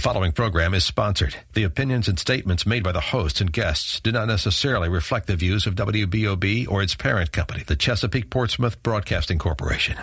following program is sponsored. The opinions and statements made by the hosts and guests do not necessarily reflect the views of WBOB or its parent company, the Chesapeake Portsmouth Broadcasting Corporation.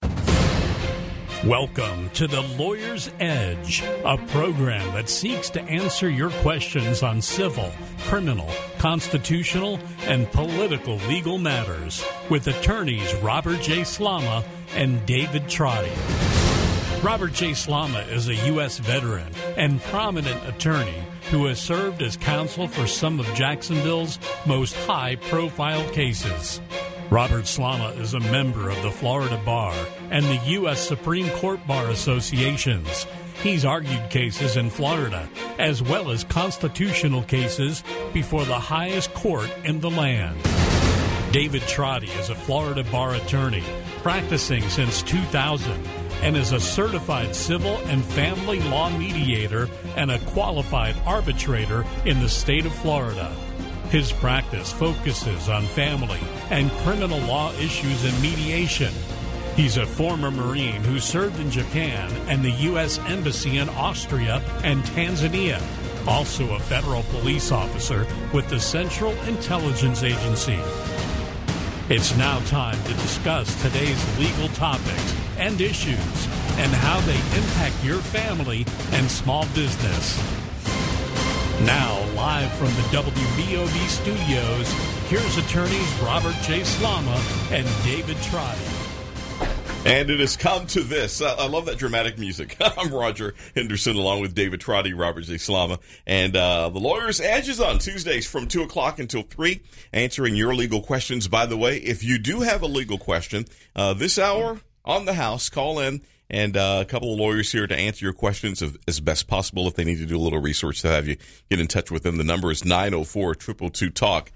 Welcome to The Lawyer's Edge, a program that seeks to answer your questions on civil, criminal, constitutional, and political legal matters with attorneys Robert J. Slama and David Trotty. Robert J. Slama is a U.S. veteran and prominent attorney who has served as counsel for some of Jacksonville's most high-profile cases. Robert Slama is a member of the Florida Bar and the U.S. Supreme Court Bar Associations. He's argued cases in Florida, as well as constitutional cases before the highest court in the land. David Trotty is a Florida bar attorney, practicing since 2000, and is a certified civil and family law mediator and a qualified arbitrator in the state of Florida. His practice focuses on family and criminal law issues and mediation. He's a former Marine who served in Japan and the U.S. Embassy in Austria and Tanzania. Also a federal police officer with the Central Intelligence Agency. It's now time to discuss today's legal topics and issues and how they impact your family and small business. Now, live from the WBOB studios, here's attorneys Robert J. Slama and David Trotty. And it has come to this. I love that dramatic music. I'm Roger Henderson, along with David Trotty, Robert J. Slama. And the Lawyer's Edge is on Tuesdays from 2 o'clock until 3, answering your legal questions. By the way, if you do have a legal question, this hour on the house, call in. And a couple of lawyers here to answer your questions as best possible. If they need to do a little research to have you get in touch with them, the number is 904-222-TALK,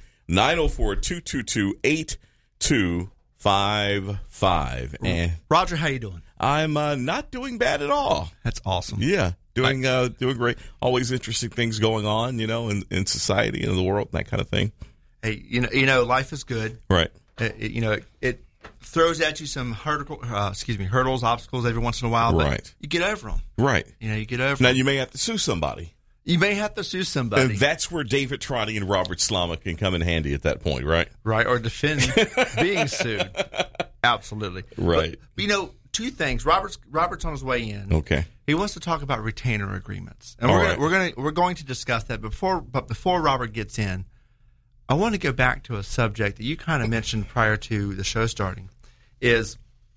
904-222-8255. And Roger, how you doing? I'm not doing bad at all. That's awesome. Yeah, doing great. Always interesting things going on, in society and in the world, that kind of thing. Hey, you know, life is good. Right. It throws at you some hurdles, obstacles every once in a while, but right. You get over them. Right. You get over Now, them. you may have to sue somebody. You may have to sue somebody. And that's where David Trotty and Robert Slama can come in handy at that point, right? Right, or defend being sued. Absolutely. Right. But, two things. Robert's on his way in. Okay. He wants to talk about retainer agreements. And we're going to discuss that. But before Robert gets in, I want to go back to a subject that you kind of mentioned prior to the show starting, is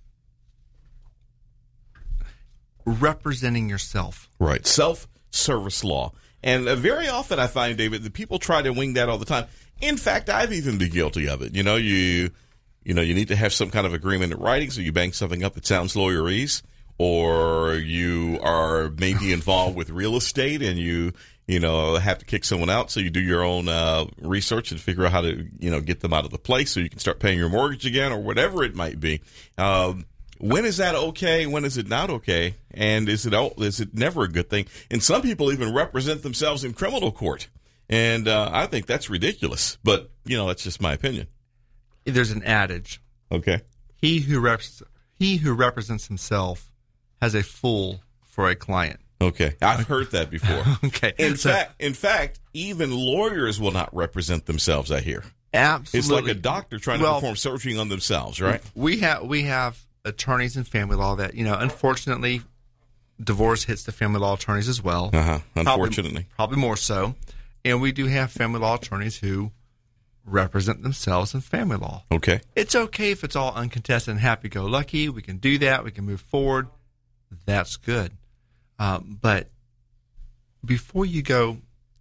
representing yourself. Right. Self-service law. And very often I find, David, that people try to wing that all the time. In fact, I've even been guilty of it. You need to have some kind of agreement in writing, so you bang something up that sounds lawyerese, or you are maybe involved with real estate and you have to kick someone out, so you do your own research and figure out how to, get them out of the place so you can start paying your mortgage again or whatever it might be. When is that okay? When is it not okay? And is it never a good thing? And some people even represent themselves in criminal court. And I think that's ridiculous. But, that's just my opinion. There's an adage. Okay. He who represents himself has a fool for a client. Okay, I've heard that before. Okay. In fact, even lawyers will not represent themselves, I hear. Absolutely. It's like a doctor trying to perform surgery on themselves, right? We have attorneys in family law that, unfortunately, divorce hits the family law attorneys as well. Unfortunately. Probably more so. And we do have family law attorneys who represent themselves in family law. Okay. It's okay if it's all uncontested and happy-go-lucky. We can do that. We can move forward. That's good. But before you go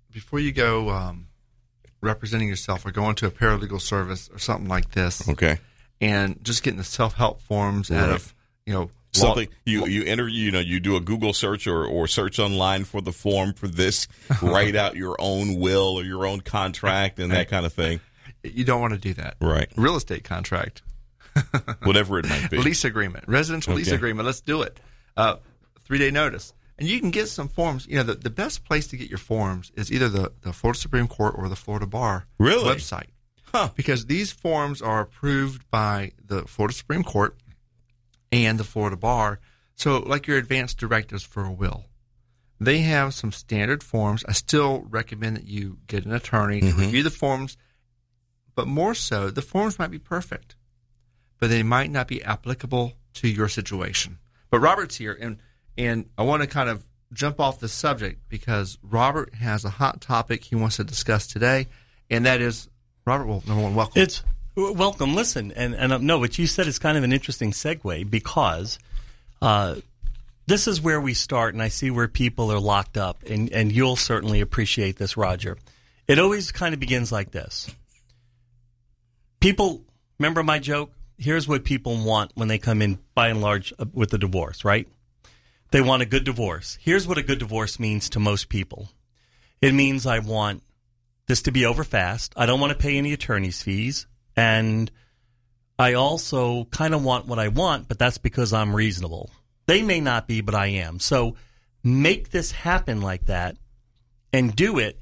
representing yourself or going to a paralegal service or something like this, okay, and just getting the self-help forms out of something you enter, you do a Google search or search online for the form for this, write out your own will or your own contract and that kind of thing. You don't want to do that, right? Real estate contract, whatever it might be, lease agreement, residential lease agreement. Let's do it. 3-day notice. And you can get some forms. The best place to get your forms is either the Florida Supreme Court or the Florida Bar website. Huh. Because these forms are approved by the Florida Supreme Court and the Florida Bar. So like your advance directives for a will. they have some standard forms. I still recommend that you get an attorney to review the forms, but more so, the forms might be perfect, but they might not be applicable to your situation. But Robert's here, and I want to kind of jump off the subject because Robert has a hot topic he wants to discuss today, and that is, Robert, well, number one, welcome. It's welcome. Listen, and no, what you said is kind of an interesting segue because this is where we start, and I see where people are locked up, and you'll certainly appreciate this, Roger. It always kind of begins like this. People, remember my joke? Here's what people want when they come in, by and large, with a divorce, right? They want a good divorce. Here's what a good divorce means to most people. It means I want this to be over fast. I don't want to pay any attorney's fees. And I also kind of want what I want, but that's because I'm reasonable. They may not be, but I am. So make this happen like that and do it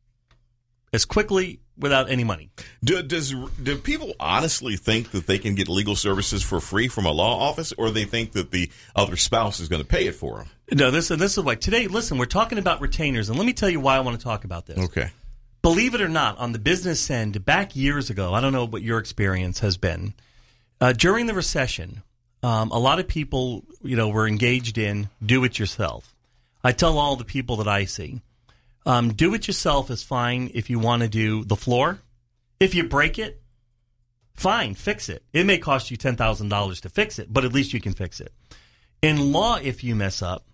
as quickly without any money. Do people honestly think that they can get legal services for free from a law office, or they think that the other spouse is going to pay it for them? No, this is why. Today, listen, we're talking about retainers, and let me tell you why I want to talk about this. Okay. Believe it or not, on the business end, back years ago, I don't know what your experience has been, during the recession, a lot of people, were engaged in do-it-yourself. I tell all the people that I see, do-it-yourself is fine if you want to do the floor. If you break it, fine, fix it. It may cost you $10,000 to fix it, but at least you can fix it. In law, if you mess up,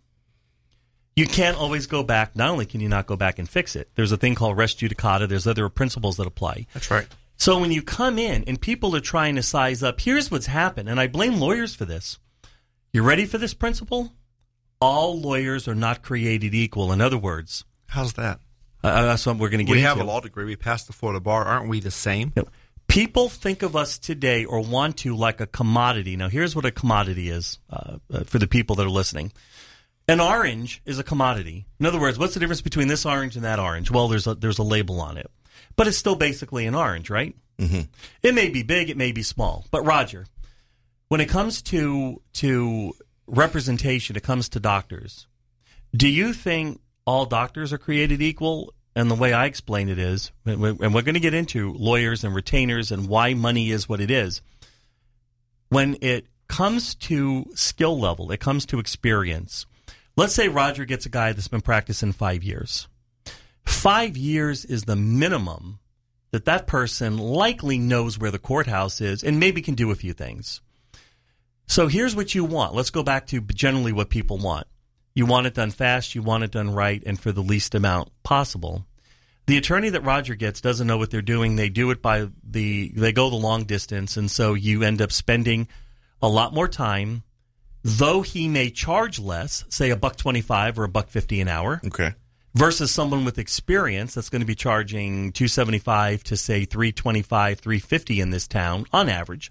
you can't always go back. Not only can you not go back and fix it, there's a thing called res judicata. There's other principles that apply. That's right. So when you come in and people are trying to size up, here's what's happened, and I blame lawyers for this. You ready for this principle? All lawyers are not created equal. In other words, how's that? That's what we're going to get into. We have a law degree. We passed the Florida bar. Aren't we the same? No. People think of us today or want to like a commodity. Now, here's what a commodity is for the people that are listening. An orange is a commodity. In other words, what's the difference between this orange and that orange? Well, there's a label on it. But it's still basically an orange, right? Mm-hmm. It may be big, it may be small. But, Roger, when it comes to representation, it comes to doctors, do you think all doctors are created equal? And the way I explain it is, and we're going to get into lawyers and retainers and why money is what it is. When it comes to skill level, it comes to experience. Let's say Roger gets a guy that's been practicing 5 years. 5 years is the minimum that person likely knows where the courthouse is and maybe can do a few things. So here's what you want. Let's go back to generally what people want. You want it done fast, you want it done right, and for the least amount possible. The attorney that Roger gets doesn't know what they're doing. They do it they go the long distance, and so you end up spending a lot more time, though he may charge less, say $1.25 or $1.50 an hour. Okay. Versus someone with experience that's going to be charging $275 to say $325, $350 in this town on average.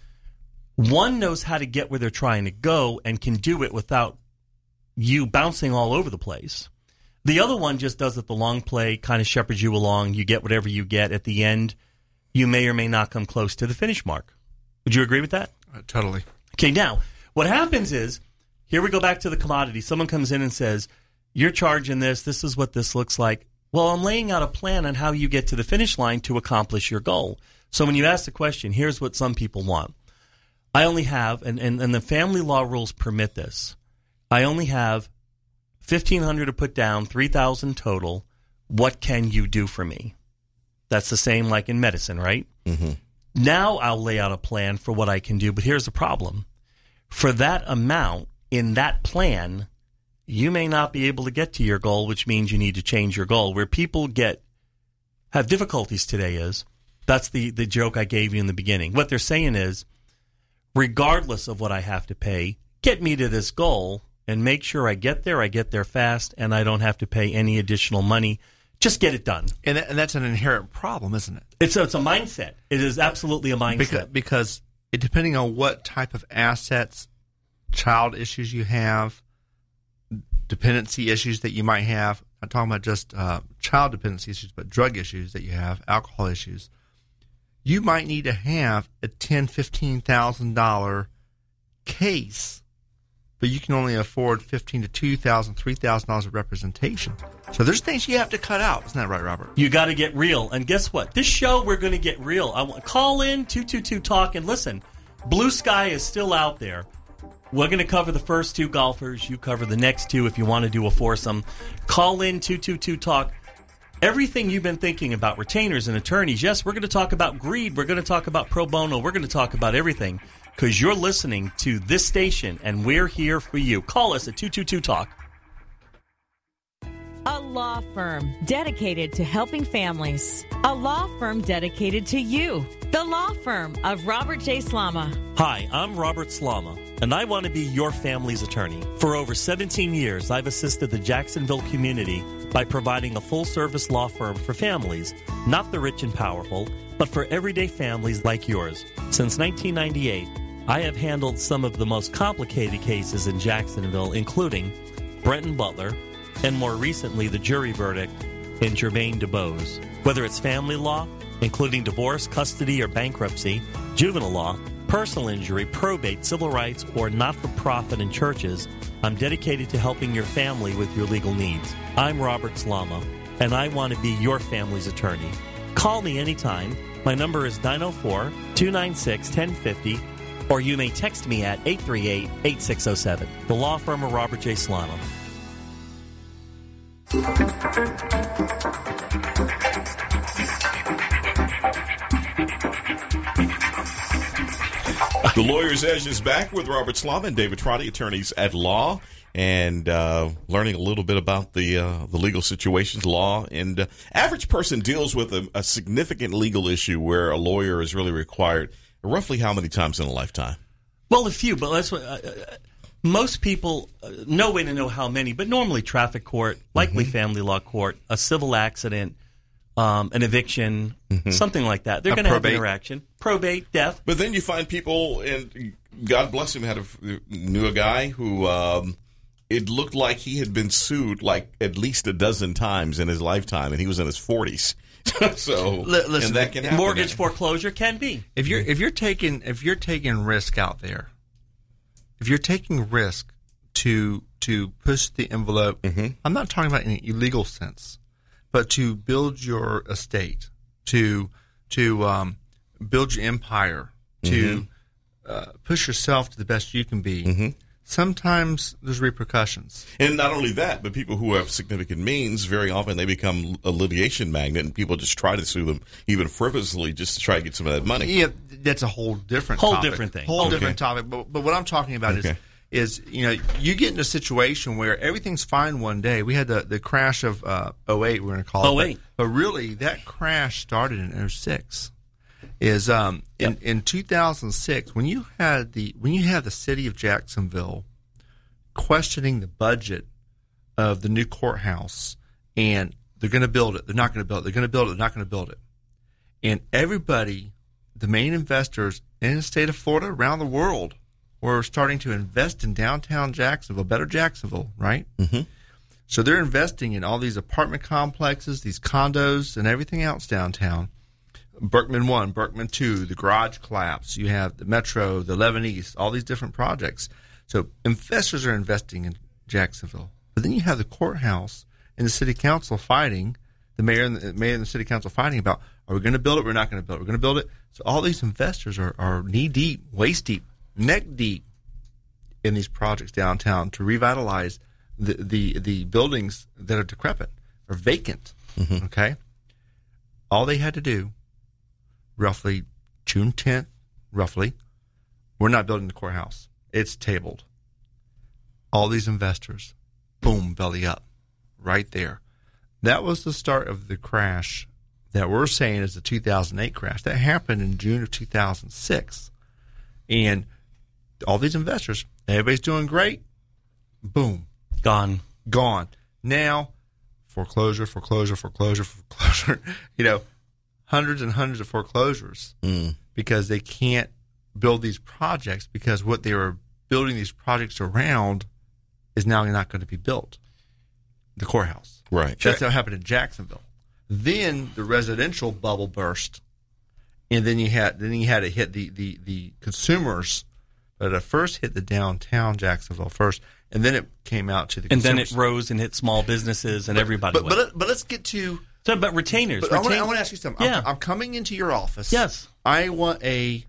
One knows how to get where they're trying to go and can do it without you bouncing all over the place. The other one just does it the long play, kind of shepherds you along. You get whatever you get. At the end, you may or may not come close to the finish mark. Would you agree with that? Totally. Okay, now, what happens is, here we go back to the commodity. Someone comes in and says, you're charging this is what this looks like. Well, I'm laying out a plan on how you get to the finish line to accomplish your goal. So when you ask the question, here's what some people want. I only have, and the family law rules permit this, I only have $1,500 to put down, $3,000 total. What can you do for me? That's the same like in medicine, right? Mm-hmm. Now I'll lay out a plan for what I can do, but here's the problem. For that amount in that plan, you may not be able to get to your goal, which means you need to change your goal. Where people have difficulties today is, that's the joke I gave you in the beginning. What they're saying is, regardless of what I have to pay, get me to this goal and make sure I get there fast, and I don't have to pay any additional money. Just get it done. And that's an inherent problem, isn't it? It's a mindset. It is absolutely a mindset. Because depending on what type of assets, child issues you have, dependency issues that you might have, I'm talking about just child dependency issues, but drug issues that you have, alcohol issues, you might need to have a $10,000, $15,000 case but you can only afford $1,500 to $2,000, $3,000 of representation. So there's things you have to cut out. Isn't that right, Robert? You got to get real. And guess what? This show, we're going to get real. Call in 222-TALK and listen. Blue Sky is still out there. We're going to cover the first two golfers. You cover the next two if you want to do a foursome. Call in 222-TALK. Everything you've been thinking about retainers and attorneys, yes, we're going to talk about greed. We're going to talk about pro bono. We're going to talk about everything because you're listening to this station, and we're here for you. Call us at 222-TALK. A law firm dedicated to helping families. A law firm dedicated to you. The law firm of Robert J. Slama. Hi, I'm Robert Slama, and I want to be your family's attorney. For over 17 years, I've assisted the Jacksonville community by providing a full-service law firm for families, not the rich and powerful, but for everyday families like yours. Since 1998, I have handled some of the most complicated cases in Jacksonville, including Brenton Butler, and more recently, the jury verdict in Jermaine DuBose. Whether it's family law, including divorce, custody, or bankruptcy, juvenile law, personal injury, probate, civil rights, or not-for-profit in churches, I'm dedicated to helping your family with your legal needs. I'm Robert Slama, and I want to be your family's attorney. Call me anytime. My number is 904-296-1050, or you may text me at 838-8607. The law firm of Robert J. Slama. The Lawyer's Edge is back with Robert Slama and David Trotty, attorneys at law, and learning a little bit about the legal situations, law. And average person deals with a significant legal issue where a lawyer is really required roughly how many times in a lifetime? Well, a few, but that's what... most people, no way to know how many, but normally traffic court, likely family law court, a civil accident, an eviction, something like that. They're going to have interaction. Probate, death. But then you find people, and God bless him, knew a guy who it looked like he had been sued like at least a dozen times in his lifetime, and he was in his 40s. So listen, and that can happen. Mortgage foreclosure can be. If you're taking risk out there, if you're taking risk to push the envelope, I'm not talking about in an illegal sense, but to build your estate, to build your empire, to push yourself to the best you can be. Sometimes there's repercussions. And not only that, but people who have significant means, very often they become a litigation magnet, and people just try to sue them, even frivolously, just to try to get some of that money. Yeah, that's a whole different topic. Different thing. Different topic. But what I'm talking about is you get in a situation where everything's fine one day. We had the crash of 08, we're going to call it. 08. But really, that crash started in 06. In 2006, when you had the city of Jacksonville questioning the budget of the new courthouse, and they're going to build it, they're not going to build it, they're going to build it, they're not going to build it, and everybody, the main investors in the state of Florida, around the world, were starting to invest in downtown Jacksonville, better Jacksonville, right? So they're investing in all these apartment complexes, these condos, and everything else downtown. Berkman 1, Berkman 2, the garage collapse. You have the Metro, the 11 East, all these different projects. So investors are investing in Jacksonville. But then you have the courthouse and the city council fighting, the mayor and the city council fighting about, are we going to build it? We're not going to build it. We're going to build it. So all these investors are knee deep, waist deep, neck deep in these projects downtown to revitalize the buildings that are decrepit or vacant. Okay? All they had to do, roughly June 10th, we're not building the courthouse. It's tabled. All these investors, boom, belly up, right there. That was the start of the crash that we're saying is the 2008 crash. That happened in June of 2006. And all these investors, everybody's doing great, boom. Gone. Now, foreclosure. Hundreds and hundreds of foreclosures because they can't build these projects because what they were building these projects around is now not going to be built. The courthouse. Right. That's what happened in Jacksonville. Then the residential bubble burst, and then you had to hit the consumers But it first hit the downtown Jacksonville first, and then it came out to the and consumers. then it rose and hit small businesses and everybody. But let's get to. So, but retainers. But I want to ask you something. Yeah. I'm coming into your office. Yes. I want a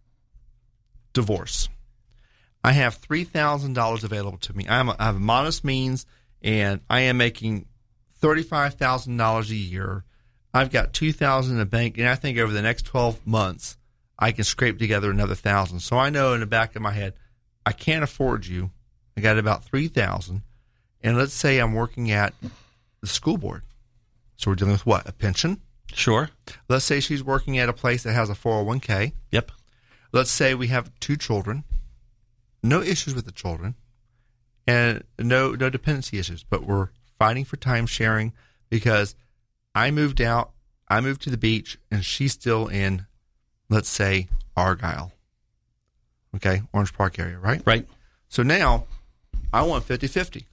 divorce. I have $3,000 available to me. I have modest means, and I am making $35,000 a year. I've got $2,000 in the bank, and I think over the next 12 months, I can scrape together another $1,000. So I know in the back of my head, I can't afford you. I got about $3,000, and let's say I'm working at the school board. So we're dealing with what? A pension? Sure. Let's say she's working at a place that has a 401k. Yep. Let's say we have 2 children. No issues with the children, and no dependency issues. But we're fighting for time sharing because I moved out, I moved to the beach, and she's still in, let's say, Argyle. Okay, Orange Park area, right? Right. So now I want 50-50.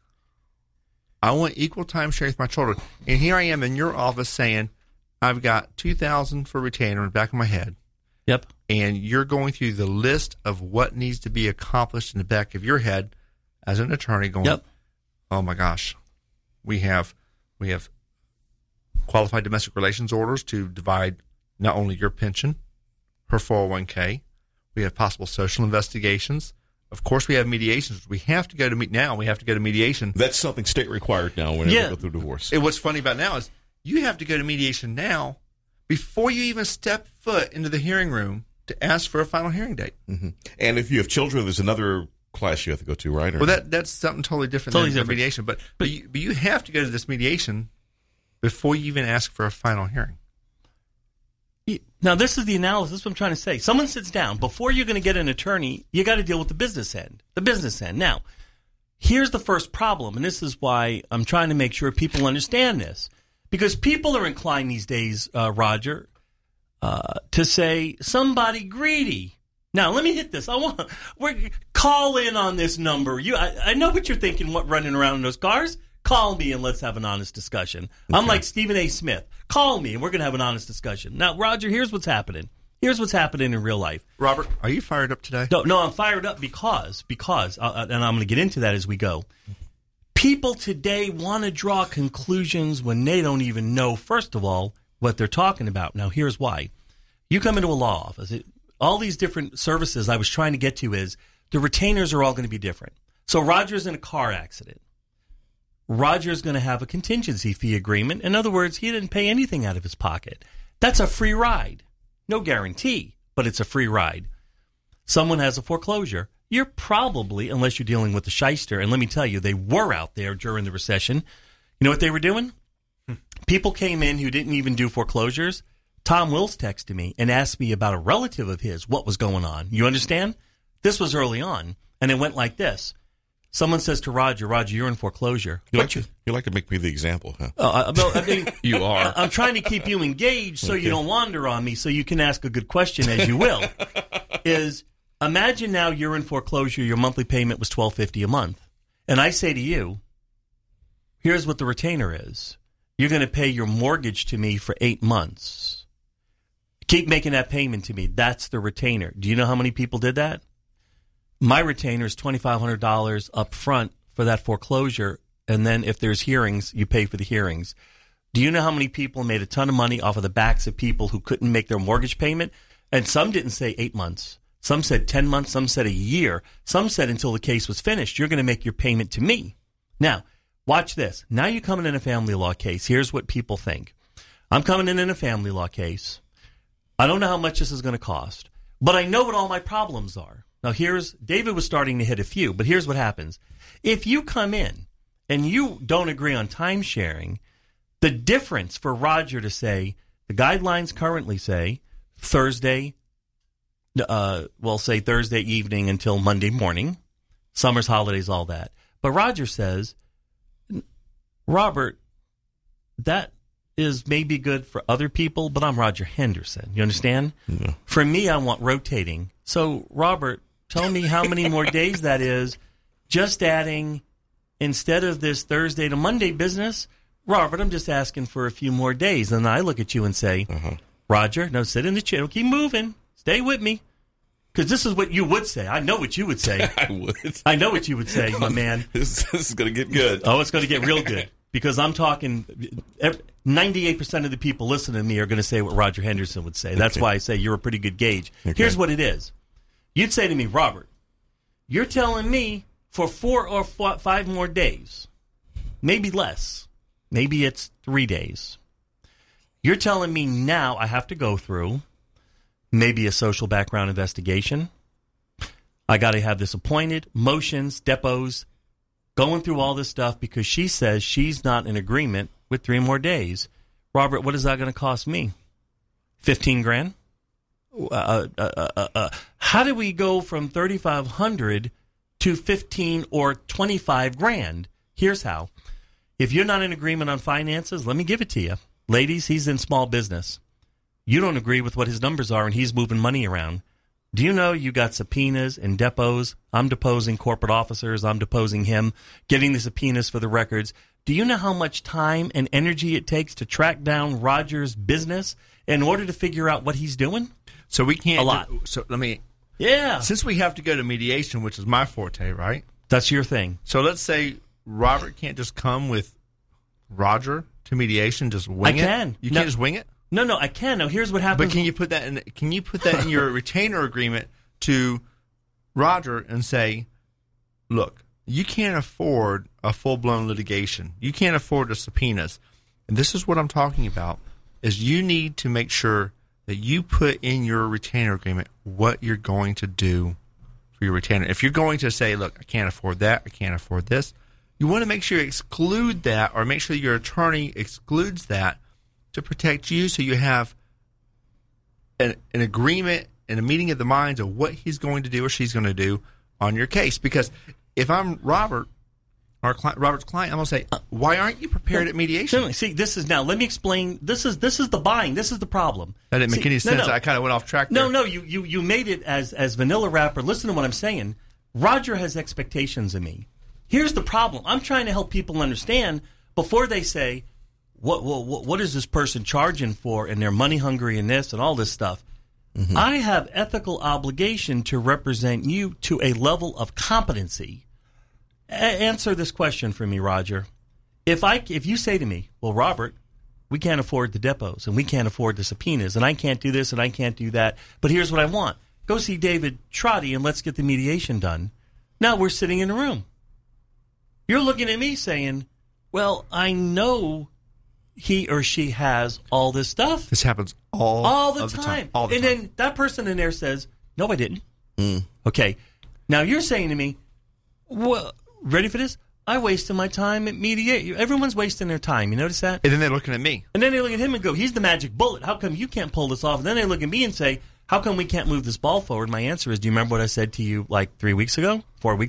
I want equal time sharing with my children. And here I am in your office saying, I've got $2,000 for retainer in the back of my head. Yep. And you're going through the list of what needs to be accomplished in the back of your head as an attorney going, yep. Oh my gosh, we have qualified domestic relations orders to divide not only your pension, her 401k, we have possible social investigations. Of course, we have mediations. We have to go to we have to go to mediation. That's something state required now whenever you go through divorce. And what's funny about now is you have to go to mediation now before you even step foot into the hearing room to ask for a final hearing date. Mm-hmm. And if you have children, there's another class you have to go to, right? Well, that's something totally different than mediation. But you have to go to this mediation before you even ask for a final hearing. Now, this is the analysis. This is what I'm trying to say. Someone sits down. Before you're going to get an attorney, you got to deal with the business end. The business end. Now, here's the first problem, and this is why I'm trying to make sure people understand this. Because people are inclined these days, Roger, to say somebody greedy. Now, let me hit this. Call in on this number. I know what you're thinking, running around in those cars. Call me and let's have an honest discussion. Okay. I'm like Stephen A. Smith. Call me and we're going to have an honest discussion. Now, Roger, here's what's happening. Here's what's happening in real life. Robert, are you fired up today? No, I'm fired up because, and I'm going to get into that as we go. People today want to draw conclusions when they don't even know, first of all, what they're talking about. Now, here's why. You come into a law office. All these different services I was trying to get to is the retainers are all going to be different. So Roger's in a car accident. Roger's going to have a contingency fee agreement. In other words, he didn't pay anything out of his pocket. That's a free ride. No guarantee, but it's a free ride. Someone has a foreclosure. You're probably, unless you're dealing with the shyster, and let me tell you, they were out there during the recession. You know what they were doing? People came in who didn't even do foreclosures. Tom Wills texted me and asked me about a relative of his, what was going on. You understand? This was early on, and it went like this. Someone says to Roger, you're in foreclosure. You like to make me the example, huh? You are. I'm trying to keep you engaged so you don't wander on me so you can ask a good question as you will. Imagine now you're in foreclosure, your monthly payment was $1,250 a month. And I say to you, here's what the retainer is. You're going to pay your mortgage to me for 8 months. Keep making that payment to me. That's the retainer. Do you know how many people did that? My retainer is $2,500 up front for that foreclosure, and then if there's hearings, you pay for the hearings. Do you know how many people made a ton of money off of the backs of people who couldn't make their mortgage payment? And some didn't say 8 months. Some said 10 months. Some said a year. Some said until the case was finished, you're going to make your payment to me. Now, watch this. Now you're coming in a family law case. Here's what people think. I'm coming in a family law case. I don't know how much this is going to cost, but I know what all my problems are. Now, David was starting to hit a few, but here's what happens. If you come in and you don't agree on time sharing, the difference for Roger to say, the guidelines currently say Thursday, say Thursday evening until Monday morning, summer's holidays, all that. But Roger says, Robert, that is maybe good for other people, but I'm Roger Henderson. You understand? Yeah. For me, I want rotating. So, Robert, tell me how many more days that is. Just adding, instead of this Thursday to Monday business, Robert, I'm just asking for a few more days. And I look at you and say, Roger, no, sit in the chair. Keep moving. Stay with me. Because this is what you would say. I know what you would say. I would. I know what you would say, my man. This is going to get good. Oh, it's going to get real good. Because I'm talking, 98% of the people listening to me are going to say what Roger Henderson would say. That's why I say you're a pretty good gauge. Okay. Here's what it is. You'd say to me, Robert, you're telling me for 4 or 5 more days, maybe less, maybe it's 3 days. You're telling me now I have to go through maybe a social background investigation. I got to have this appointed, motions, depots, going through all this stuff because she says she's not in agreement with 3 more days. Robert, what is that going to cost me? 15 grand? How do we go from 3,500 to 15 or 25 grand? Here's how. If you're not in agreement on finances, let me give it to you. Ladies, he's in small business. You don't agree with what his numbers are, and he's moving money around. Do you know you got subpoenas and depots? I'm deposing corporate officers. I'm deposing him, getting the subpoenas for the records. Do you know how much time and energy it takes to track down Roger's business in order to figure out what he's doing? So we can't. A lot. So let me. Yeah. Since we have to go to mediation, which is my forte, right? That's your thing. So let's say Robert can't just come with Roger to mediation, just wing it. I can. You can't just wing it. No, I can. Now, here's what happens. But can you put that in? Can you put that in your retainer agreement to Roger and say, "Look, you can't afford a full-blown litigation. You can't afford the subpoenas, and this is what I'm talking about: is you need to make sure that you put in your retainer agreement what you're going to do for your retainer. If you're going to say, "Look, I can't afford that. I can't afford this," you want to make sure you exclude that, or make sure your attorney excludes that, to protect you, so you have an agreement and a meeting of the minds of what he's going to do or she's going to do on your case. Because if I'm Robert, Robert's client, I'm going to say, why aren't you prepared at mediation? See, this is now. Let me explain. This is the buying. This is the problem. That didn't make any sense. I kind of went off track there. No. You made it as vanilla wrapper. Listen to what I'm saying. Roger has expectations of me. Here's the problem. I'm trying to help people understand before they say, What is this person charging for? And they're money hungry and this and all this stuff. Mm-hmm. I have ethical obligation to represent you to a level of competency. Answer this question for me, Roger. If you say to me, well, Robert, we can't afford the depots and we can't afford the subpoenas and I can't do this and I can't do that, but here's what I want. Go see David Trotty and let's get the mediation done. Now we're sitting in a room. You're looking at me saying, well, I know he or she has all this stuff. This happens all the time. All the time. Then that person in there says, no, I didn't. Okay. Now you're saying to me, well, ready for this? I wasted my time at mediation. Everyone's wasting their time. You notice that? And then they're looking at me. And then they look at him and go, he's the magic bullet. How come you can't pull this off? And then they look at me and say, how come we can't move this ball forward? My answer is, do you remember what I said to you like 4 weeks ago?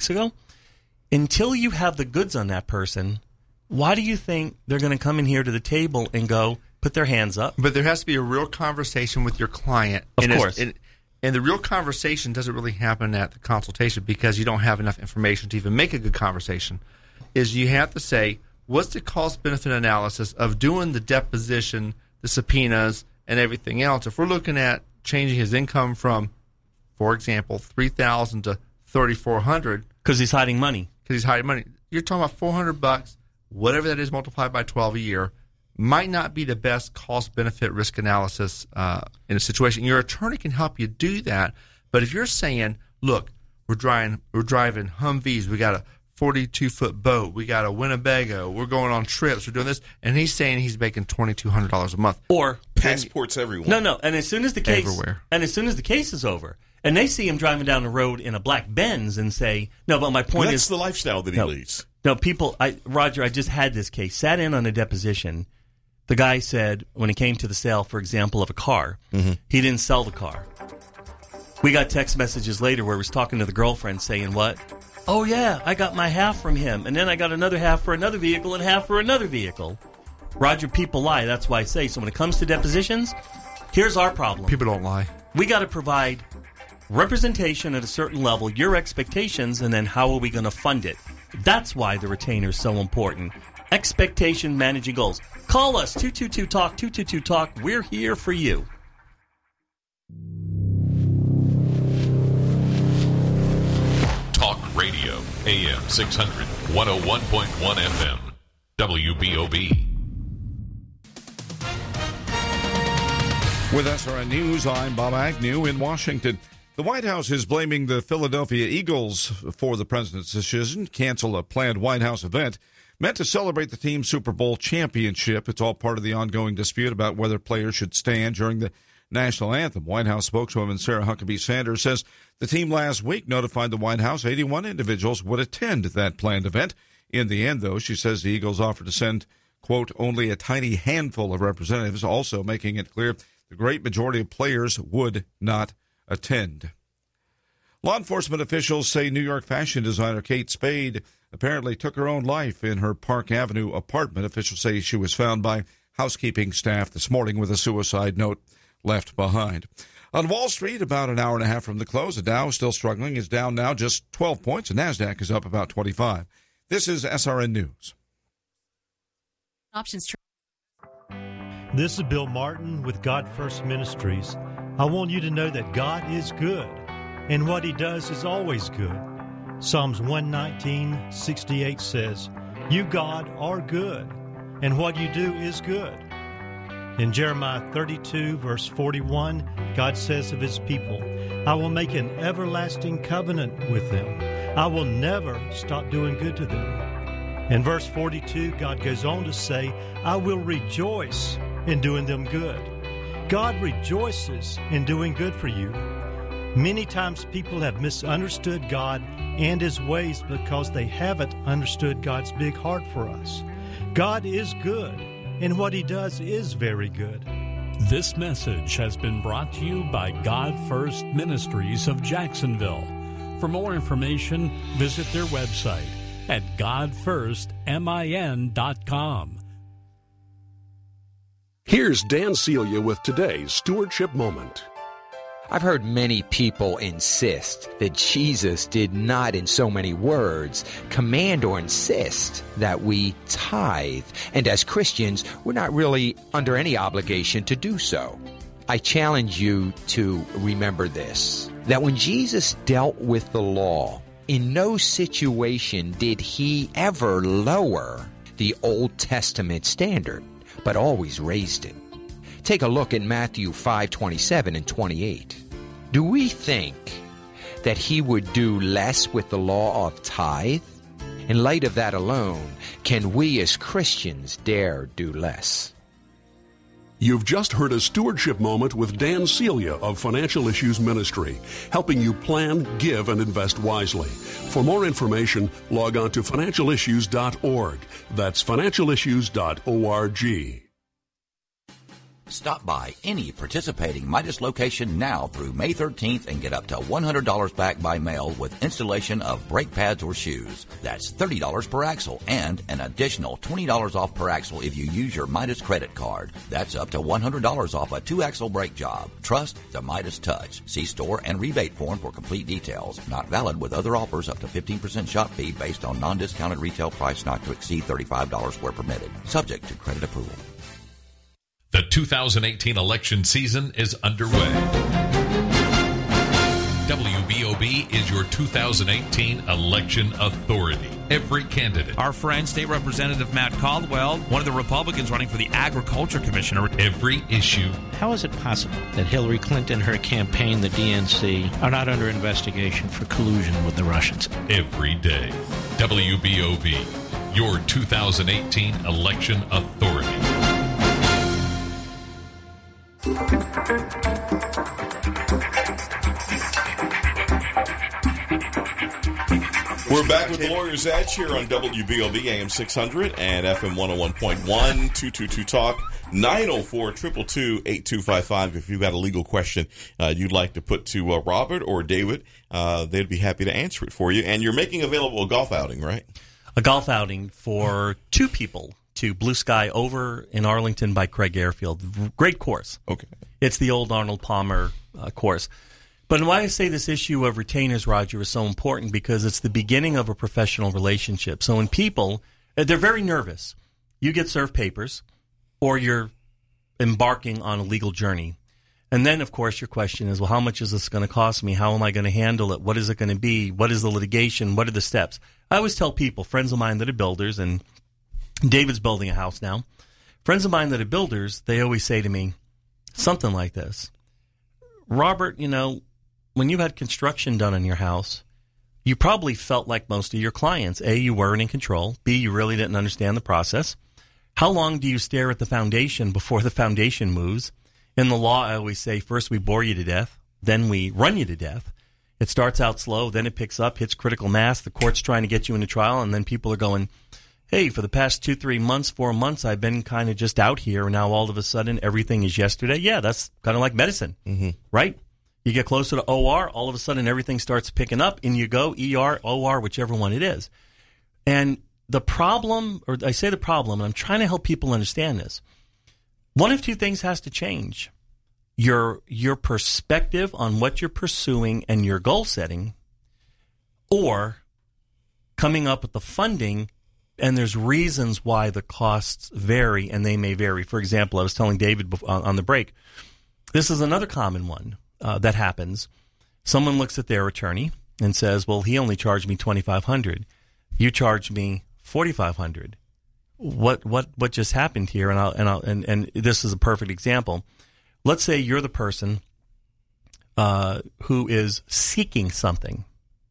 Until you have the goods on that person, why do you think they're going to come in here to the table and go, put their hands up? But there has to be a real conversation with your client. Of course. And the real conversation doesn't really happen at the consultation because you don't have enough information to even make a good conversation. Is you have to say, what's the cost-benefit analysis of doing the deposition, the subpoenas, and everything else? If we're looking at changing his income from, for example, $3,000 to $3,400. Because he's hiding money. You're talking about $400, whatever that is multiplied by 12 a year, might not be the best cost-benefit risk analysis in a situation. Your attorney can help you do that, but if you're saying, look, we're driving Humvees, we got a 42-foot boat, we got a Winnebago, we're going on trips, we're doing this, and he's saying he's making $2,200 a month. Or passports everywhere. No, and as soon as the case everywhere. And as soon as the case is over, and they see him driving down the road in a black Benz and say, no, but my point is that's the lifestyle that he leads. No, Roger, I just had this case, sat in on a deposition. The guy said when it came to the sale, for example, of a car, he didn't sell the car. We got text messages later where he was talking to the girlfriend saying, what? Oh, yeah, I got my half from him, and then I got another half for another vehicle and half for another vehicle. Roger, people lie. That's why I say. So when it comes to depositions, here's our problem. People don't lie. We got to provide representation at a certain level, your expectations, and then how are we going to fund it? That's why the retainer is so important. Expectation, managing goals. Call us, 222-TALK, 222-TALK. We're here for you. Radio, AM 600, 101.1 FM, WBOB. With SRN News, I'm Bob Agnew in Washington. The White House is blaming the Philadelphia Eagles for the president's decision to cancel a planned White House event meant to celebrate the team's Super Bowl championship. It's all part of the ongoing dispute about whether players should stand during the national anthem. White House spokeswoman Sarah Huckabee Sanders says the team last week notified the White House 81 individuals would attend that planned event. In the end, though, she says the Eagles offered to send, quote, only a tiny handful of representatives, also making it clear the great majority of players would not attend. Law enforcement officials say New York fashion designer Kate Spade apparently took her own life in her Park Avenue apartment. Officials say she was found by housekeeping staff this morning with a suicide note left behind. On Wall Street, about an hour and a half from the close, the Dow, still struggling, is down now just 12 points, and NASDAQ is up about 25. This is SRN News. This is Bill Martin with God First Ministries. I want you to know that God is good, and what He does is always good. Psalms 119:68 says, "You, God, are good, and what you do is good." In Jeremiah 32, verse 41, God says of His people, "I will make an everlasting covenant with them. I will never stop doing good to them." In verse 42, God goes on to say, "I will rejoice in doing them good." God rejoices in doing good for you. Many times people have misunderstood God and His ways because they haven't understood God's big heart for us. God is good, and what He does is very good. This message has been brought to you by God First Ministries of Jacksonville. For more information, visit their website at godfirstmin.com. Here's Dan Celia with today's Stewardship Moment. I've heard many people insist that Jesus did not, in so many words, command or insist that we tithe. And as Christians, we're not really under any obligation to do so. I challenge you to remember this, that when Jesus dealt with the law, in no situation did He ever lower the Old Testament standard, but always raised it. Take a look at Matthew 5:27 and 28. Do we think that He would do less with the law of tithe? In light of that alone, can we as Christians dare do less? You've just heard a Stewardship Moment with Dan Celia of Financial Issues Ministry, helping you plan, give, and invest wisely. For more information, log on to financialissues.org. That's financialissues.org. Stop by any participating Midas location now through May 13th and get up to $100 back by mail with installation of brake pads or shoes. That's $30 per axle and an additional $20 off per axle if you use your Midas credit card. That's up to $100 off a 2-axle brake job. Trust the Midas touch. See store and rebate form for complete details. Not valid with other offers up to 15% shop fee based on non-discounted retail price not to exceed $35 where permitted. Subject to credit approval. The 2018 election season is underway. WBOB is your 2018 election authority. Every candidate. Our friend, State Representative Matt Caldwell, one of the Republicans running for the Agriculture Commissioner. Every issue. How is it possible that Hillary Clinton, her campaign, the DNC, are not under investigation for collusion with the Russians? Every day. WBOB, your 2018 election authority. We're back with Lawyer's Edge here on WBOB AM 600 and FM 101.1, 222 Talk, 904-222-8255. If you've got a legal question you'd like to put to Robert or David, they'd be happy to answer it for you. And you're making available a golf outing, right? A golf outing for 2 people to Blue Sky over in Arlington by Craig Airfield. Great course. Okay. It's the old Arnold Palmer course. But why I say this issue of retainers, Roger, is so important because it's the beginning of a professional relationship. So when people, they're very nervous. You get served papers or you're embarking on a legal journey. And then, of course, your question is, well, how much is this going to cost me? How am I going to handle it? What is it going to be? What is the litigation? What are the steps? I always tell people, friends of mine that are builders, and David's building a house now. Friends of mine that are builders, they always say to me something like this. Robert, when you had construction done on your house, you probably felt like most of your clients. A, you weren't in control. B, you really didn't understand the process. How long do you stare at the foundation before the foundation moves? In the law, I always say, first we bore you to death, then we run you to death. It starts out slow, then it picks up, hits critical mass. The court's trying to get you into trial, and then people are going, hey, for the past 2, 3 months, 4 months, I've been kind of just out here, and now all of a sudden everything is yesterday. Yeah, that's kind of like medicine, right? You get closer to OR, all of a sudden everything starts picking up, and you go ER, OR, whichever one it is. And the problem, or I say the problem, and I'm trying to help people understand this. One of two things has to change. Your perspective on what you're pursuing and your goal setting, or coming up with the funding, and there's reasons why the costs vary, and they may vary. For example, I was telling David on the break, this is another common one that happens. Someone looks at their attorney and says, well, he only charged me $2,500. You charged me $4,500. What just happened here? And this is a perfect example. Let's say you're the person who is seeking something.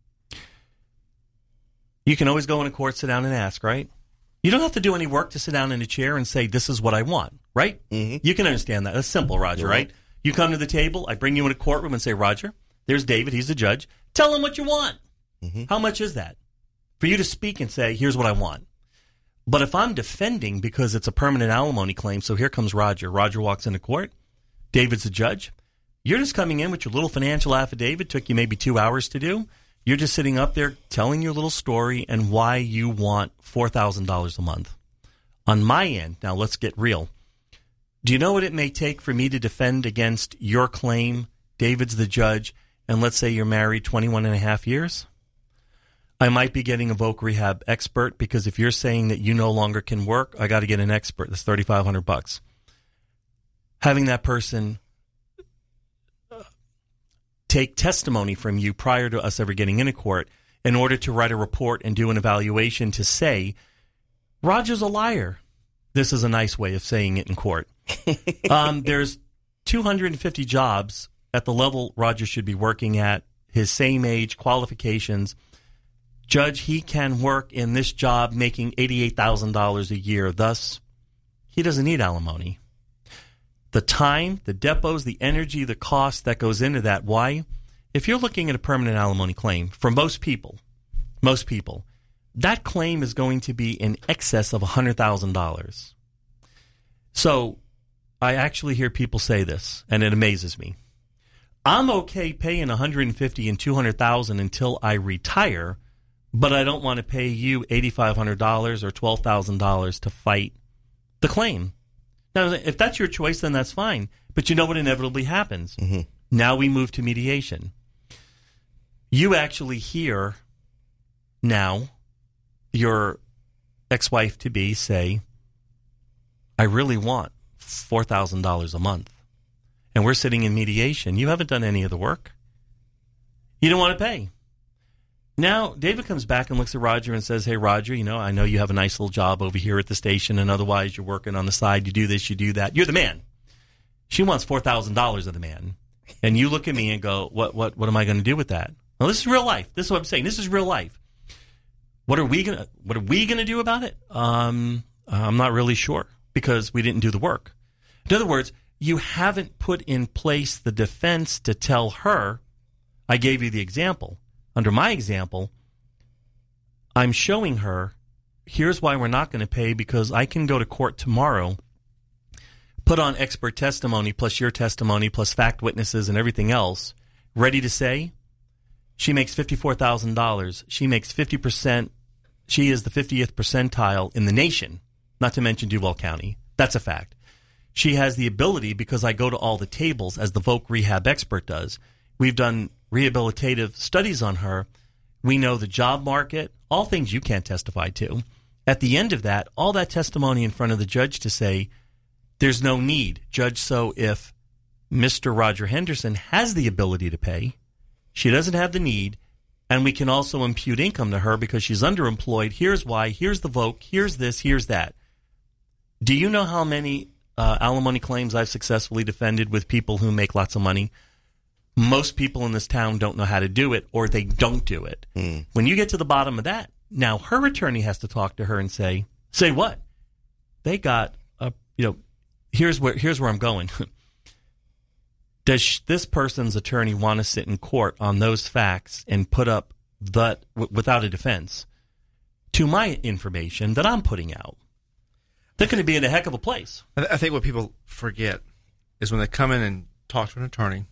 You can always go in a court, sit down and ask, right? You don't have to do any work to sit down in a chair and say, this is what I want, right? Mm-hmm. You can understand that. That's simple, Roger, right? You come to the table, I bring you in a courtroom and say, Roger, there's David, he's the judge. Tell him what you want. Mm-hmm. How much is that? For you to speak and say, here's what I want. But if I'm defending because it's a permanent alimony claim, so here comes Roger. Roger walks into court. David's the judge. You're just coming in with your little financial affidavit. Took you maybe 2 hours to do. You're just sitting up there telling your little story and why you want $4,000 a month. On my end, now let's get real. Do you know what it may take for me to defend against your claim? David's the judge, and let's say you're married 21 and a half years. I might be getting a voc rehab expert, because if you're saying that you no longer can work, I got to get an expert. That's $3,500. Having that person take testimony from you prior to us ever getting into court in order to write a report and do an evaluation to say, Roger's a liar. This is a nice way of saying it in court. There's 250 jobs at the level Roger should be working at, his same age, qualifications. Judge, he can work in this job making $88,000 a year. Thus, he doesn't need alimony. The time, the depots, the energy, the cost that goes into that. Why? If you're looking at a permanent alimony claim, for most people, that claim is going to be in excess of $100,000. So I actually hear people say this, and it amazes me. I'm okay paying $150,000 and $200,000 until I retire, but I don't want to pay you $8,500 or $12,000 to fight the claim. Now, if that's your choice, then that's fine. But you know what inevitably happens? Mm-hmm. Now we move to mediation. You actually hear now your ex-wife-to-be say, I really want $4,000 a month. And we're sitting in mediation. You haven't done any of the work. You don't want to pay. Now, David comes back and looks at Roger and says, hey, Roger, I know you have a nice little job over here at the station, and otherwise you're working on the side. You do this, you do that. You're the man. She wants $4,000 of the man. And you look at me and go, what am I going to do with that? Well, this is real life. This is what I'm saying. This is real life. What are we going to do about it? I'm not really sure, because we didn't do the work. In other words, you haven't put in place the defense to tell her, I gave you the example. Under my example, I'm showing her, here's why we're not going to pay, because I can go to court tomorrow, put on expert testimony plus your testimony plus fact witnesses and everything else, ready to say, she makes $54,000. She makes 50%. She is the 50th percentile in the nation, not to mention Duval County. That's a fact. She has the ability, because I go to all the tables as the voc rehab expert does. We've done rehabilitative studies on her. We know the job market, all things you can't testify to. At the end of that, all that testimony in front of the judge to say, there's no need, Judge, so if Mr. Roger Henderson has the ability to pay. She doesn't have the need, and we can also impute income to her because she's underemployed. Here's why. Here's the vote. Here's this. Here's that. Do you know how many alimony claims I've successfully defended with people who make lots of money? Most people in this town don't know how to do it, or they don't do it. When you get to the bottom of that, now her attorney has to talk to her and say what? They got a, here's where I'm going. Does this person's attorney want to sit in court on those facts and put up that without a defense to my information that I'm putting out? They're going to be in a heck of a place. I think what people forget is when they come in and talk to an attorney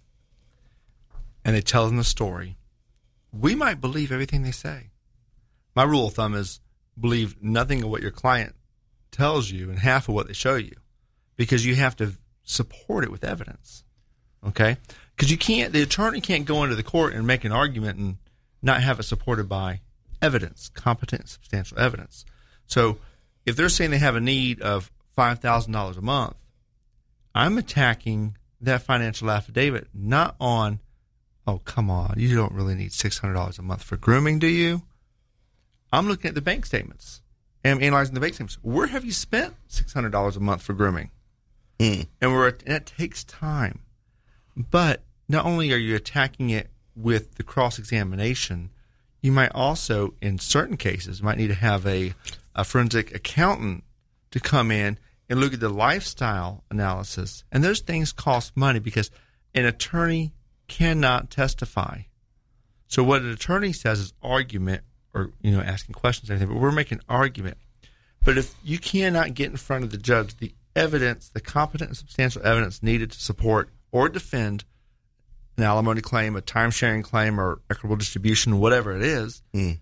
and they tell them the story, we might believe everything they say. My rule of thumb is believe nothing of what your client tells you and half of what they show you, because you have to support it with evidence. Okay? Because the attorney can't go into the court and make an argument and not have it supported by evidence, competent, substantial evidence. So if they're saying they have a need of $5,000 a month, I'm attacking that financial affidavit not on, oh, come on, you don't really need $600 a month for grooming, do you? I'm looking at the bank statements and analyzing the bank statements. Where have you spent $600 a month for grooming? And it takes time. But not only are you attacking it with the cross-examination, you might also, in certain cases, might need to have a forensic accountant to come in and look at the lifestyle analysis. And those things cost money because an attorney cannot testify. So what an attorney says is argument or, asking questions and everything, but we're making argument. But if you cannot get in front of the judge, the evidence, the competent and substantial evidence needed to support or defend an alimony claim, a time-sharing claim, or equitable distribution, whatever it is,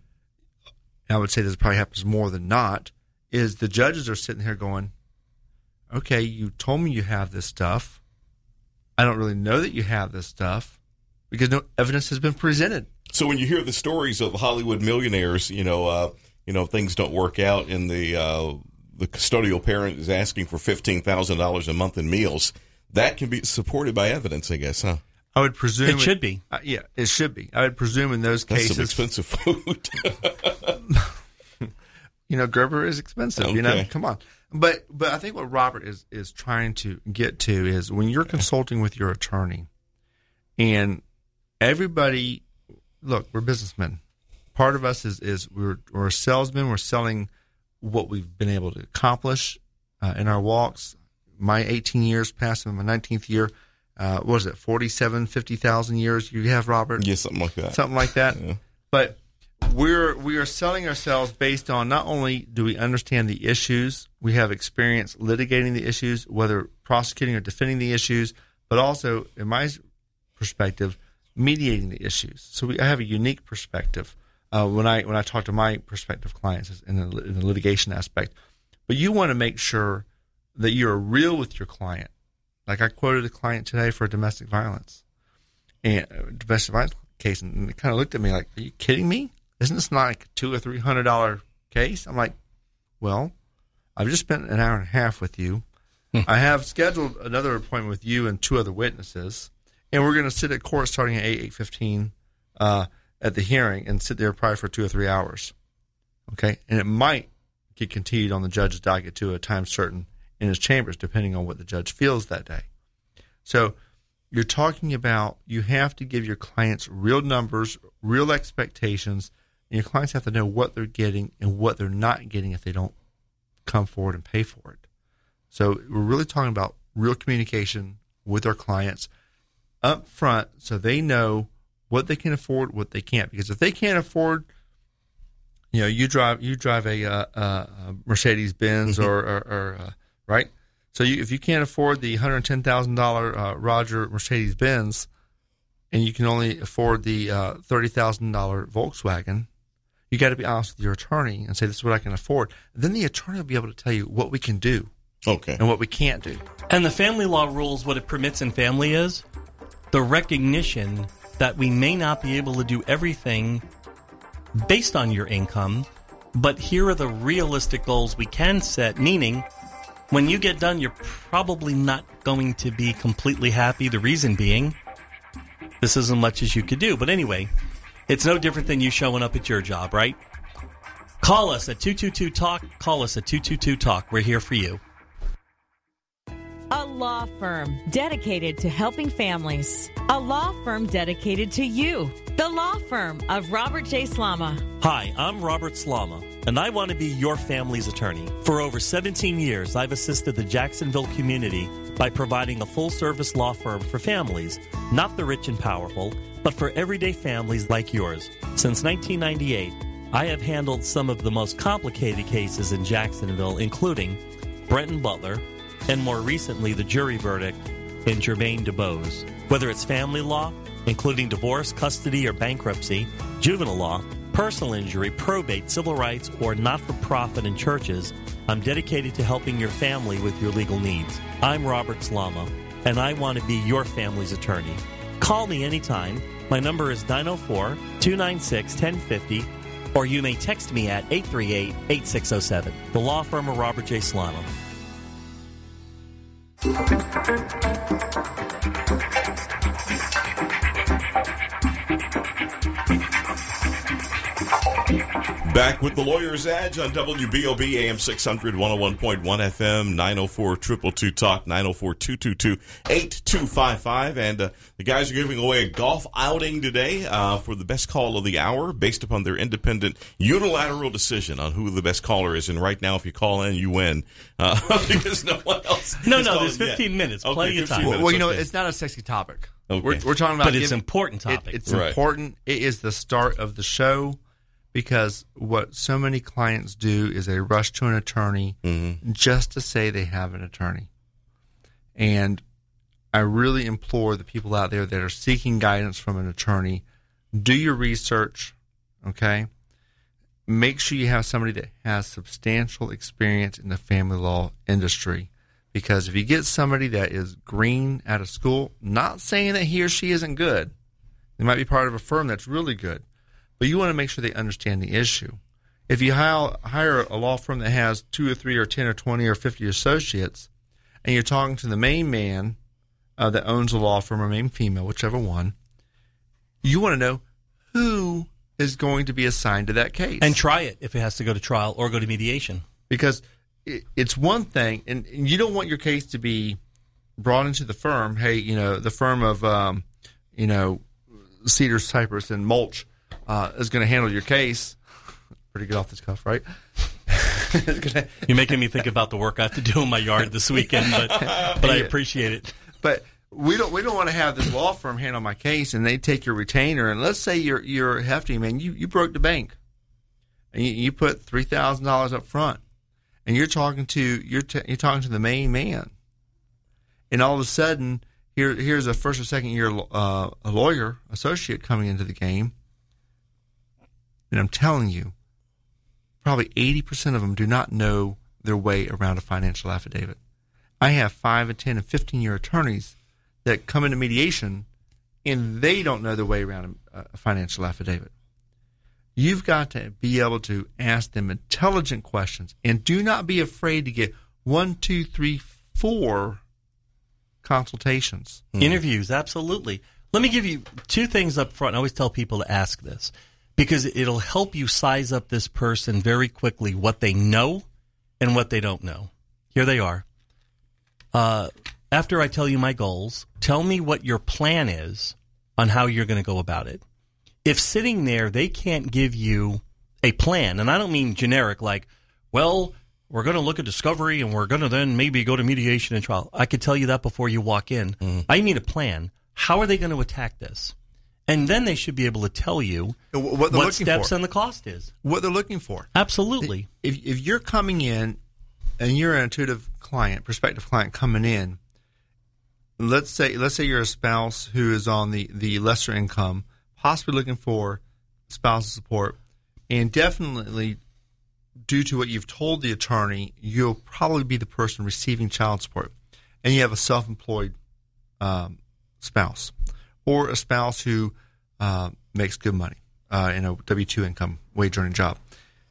I would say this probably happens more than not, is the judges are sitting here going, okay, you told me you have this stuff. I don't really know that you have this stuff because no evidence has been presented. So when you hear the stories of Hollywood millionaires, things don't work out and the custodial parent is asking for $15,000 a month in meals, that can be supported by evidence, I guess, huh? I would presume it should be. Yeah, it should be. I would presume in those cases. That's some expensive food. Gerber is expensive. Okay. Come on. But I think what Robert is trying to get to is when you're consulting with your attorney, and everybody, look, we're businessmen. Part of us is we're salesmen. We're selling what we've been able to accomplish in our walks. My 18 years past, in my 19th year. What was it, 47, 50,000 years you have, Robert? Yeah, something like that. Something like that. Yeah. But we are selling ourselves based on not only do we understand the issues, we have experience litigating the issues, whether prosecuting or defending the issues, but also, in my perspective, mediating the issues. So I have a unique perspective when I talk to my prospective clients in the litigation aspect. But you want to make sure that you're real with your client. Like I quoted a client today for a domestic violence case, and they kind of looked at me like, "Are you kidding me? Isn't this like a $200 or $300 case?" I'm like, "Well, I've just spent an hour and a half with you. I have scheduled another appointment with you and two other witnesses, and we're going to sit at court starting at 8:15 at the hearing and sit there probably for 2 or 3 hours. Okay, and it might get continued on the judge's docket to a time certain in his chambers, depending on what the judge feels that day. So you're talking about you have to give your clients real numbers, real expectations, and your clients have to know what they're getting and what they're not getting if they don't come forward and pay for it. So we're really talking about real communication with our clients up front so they know what they can afford, what they can't. Because if they can't afford, you drive a Mercedes-Benz or right? So if you can't afford the $110,000 Roger Mercedes-Benz and you can only afford the $30,000 Volkswagen, you got to be honest with your attorney and say, this is what I can afford. Then the attorney will be able to tell you what we can do and what we can't do. And the family law rules, what it permits in family is the recognition that we may not be able to do everything based on your income, but here are the realistic goals we can set, meaning when you get done, you're probably not going to be completely happy. The reason being, this isn't much as you could do. But anyway, it's no different than you showing up at your job, right? Call us at 222-TALK. Call us at 222-TALK. We're here for you. A law firm dedicated to helping families. A law firm dedicated to you. The law firm of Robert J. Slama. Hi, I'm Robert Slama, and I want to be your family's attorney. For over 17 years, I've assisted the Jacksonville community by providing a full-service law firm for families, not the rich and powerful, but for everyday families like yours. Since 1998, I have handled some of the most complicated cases in Jacksonville, including Brenton Butler, and more recently, the jury verdict in Jermaine DuBose. Whether it's family law, including divorce, custody, or bankruptcy, juvenile law, personal injury, probate, civil rights, or not-for-profit and churches, I'm dedicated to helping your family with your legal needs. I'm Robert Slama, and I want to be your family's attorney. Call me anytime. My number is 904-296-1050, or you may text me at 838-8607. The law firm of Robert J. Slama. Back with the Lawyer's Edge on WBOB AM 600 101.1 FM 904-222-TALK 904-222-8255. And the guys are giving away a golf outing today for the best call of the hour based upon their independent unilateral decision on who the best caller is. And right now, if you call in, you win because no one else. No, there's 15 minutes. Okay, Plenty of time. Well, you know, it's not a sexy topic. Okay. We're talking about, but it's an important topic. It's important. It is the start of the show. Because what so many clients do is they rush to an attorney just to say they have an attorney. And I really implore the people out there that are seeking guidance from an attorney, do your research, okay? Make sure you have somebody that has substantial experience in the family law industry. Because if you get somebody that is green out of school, not saying that he or she isn't good, they might be part of a firm that's really good. But you want to make sure they understand the issue. If you hire a law firm that has 2 or 3 or 10 or 20 or 50 associates, and you're talking to the main man that owns a law firm or main female, whichever one, you want to know who is going to be assigned to that case. And try it if it has to go to trial or go to mediation. Because it's one thing, and you don't want your case to be brought into the firm. Hey, the firm of, Cedar, Cypress, and Mulch is going to handle your case. Pretty good off the cuff, right? You're making me think about the work I have to do in my yard this weekend, but I appreciate it. But we don't want to have this law firm handle my case, and they take your retainer. And let's say you're hefty, man. You broke the bank, and you put $3,000 up front, and you're talking to the main man, and all of a sudden here's a first or second year a lawyer associate coming into the game. And I'm telling you, probably 80% of them do not know their way around a financial affidavit. I have 5 and 10 and 15-year attorneys that come into mediation, and they don't know their way around a financial affidavit. You've got to be able to ask them intelligent questions, and do not be afraid to get 1, 2, 3, 4 consultations. Interviews, absolutely. Let me give you 2 things up front. I always tell people to ask this, because it'll help you size up this person very quickly, what they know and what they don't know. Here they are. After I tell you my goals, tell me what your plan is on how you're going to go about it. If sitting there, they can't give you a plan, and I don't mean generic like, well, we're going to look at discovery and we're going to then maybe go to mediation and trial. I could tell you that before you walk in. I need a plan. How are they going to attack this? And then they should be able to tell you what steps and the cost is. What they're looking for. Absolutely. If you're coming in and you're an intuitive client, prospective client coming in, let's say you're a spouse who is on the lesser income, possibly looking for spousal support, and definitely due to what you've told the attorney, you'll probably be the person receiving child support, and you have a self-employed spouse. Or a spouse who makes good money in a W-2 income, wage-earning job.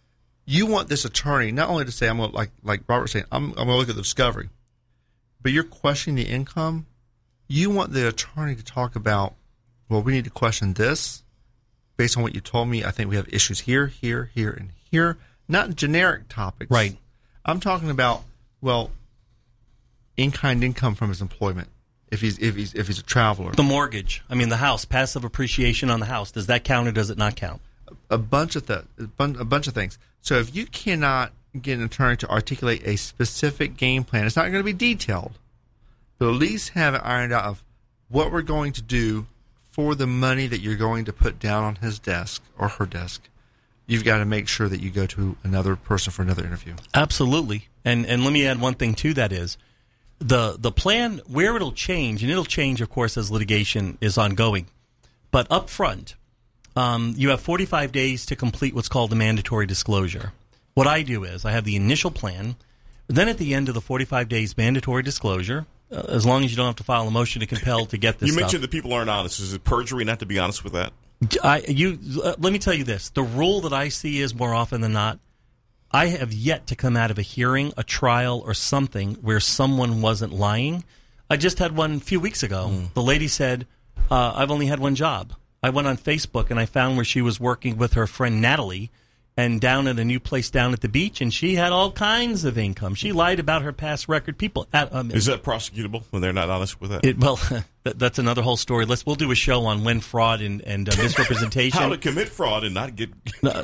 you want this attorney not only to say, I'm gonna, like Robert was saying, I'm going to look at the discovery, but you're questioning the income. You want the attorney to talk about, well, we need to question this. Based on what you told me, I think we have issues here, here, here, and here. Not generic topics. Right. I'm talking about, well, in-kind income from his employment. If he's a traveler. The mortgage. I mean, the house, passive appreciation on the house. Does that count or does it not count? A bunch of things. So if you cannot get an attorney to articulate a specific game plan, it's not going to be detailed, but at least have it ironed out of what we're going to do for the money that you're going to put down on his desk or her desk. You've got to make sure that you go to another person for another interview. Absolutely. And let me add one thing to that is the plan, where it'll change, and it'll change, of course, as litigation is ongoing. But up front, you have 45 days to complete what's called a mandatory disclosure. What I do is I have the initial plan. Then at the end of the 45 days mandatory disclosure, as long as you don't have to file a motion to compel to get this You mentioned that people aren't honest. Is it perjury not to be honest with that? Let me tell you this. The rule that I see is more often than not, I have yet to come out of a hearing, a trial, or something where someone wasn't lying. I just had one a few weeks ago. The lady said, I've only had one job. I went on Facebook and I found where she was working with her friend Natalie and down at a new place down at the beach, and she had all kinds of income. She lied about her past record. People is that prosecutable when they're not honest with that? That's another whole story. We'll do a show on when fraud and misrepresentation. How to commit fraud and not get.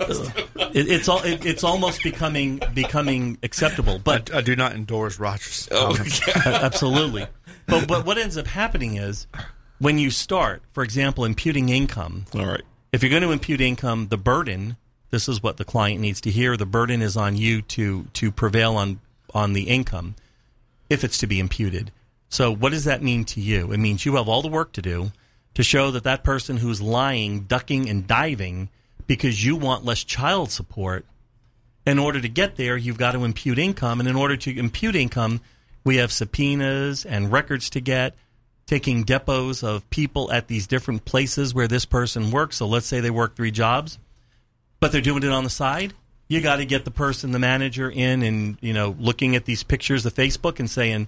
It's almost becoming acceptable. But I do not endorse Rogers. Absolutely. But what ends up happening is when you start, for example, imputing income. All right. If you're going to impute income, the burden. This is what the client needs to hear. The burden is on you to prevail on the income if it's to be imputed. So what does that mean to you? It means you have all the work to do to show that person who's lying, ducking, and diving because you want less child support, in order to get there, you've got to impute income. And in order to impute income, we have subpoenas and records to get, taking depots of people at these different places where this person works. So let's say they work 3 jobs. But they're doing it on the side. You got to get the person, the manager, in and, looking at these pictures of Facebook and saying,